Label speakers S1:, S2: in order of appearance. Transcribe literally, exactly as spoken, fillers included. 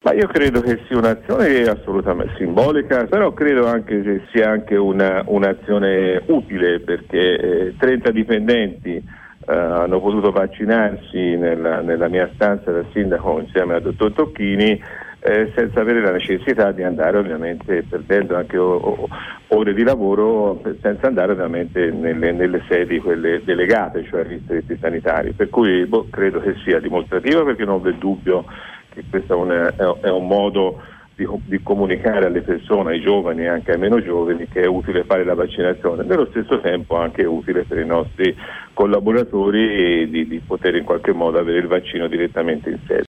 S1: Ma io credo che sia un'azione assolutamente simbolica, però credo anche che sia anche una, un'azione utile, perché eh, trenta dipendenti eh, hanno potuto vaccinarsi nella, nella mia stanza da sindaco insieme al dottor Tocchini eh, senza avere la necessità di andare, ovviamente perdendo anche o, o, ore di lavoro, senza andare ovviamente nelle, nelle sedi quelle delegate, cioè agli distretti sanitari, per cui boh, credo che sia dimostrativo, perché non v'è dubbio che questo è un, è un modo di, di comunicare alle persone, ai giovani e anche ai meno giovani, che è utile fare la vaccinazione. Nello stesso tempo anche è utile per i nostri collaboratori di, di poter in qualche modo avere il vaccino direttamente in sede.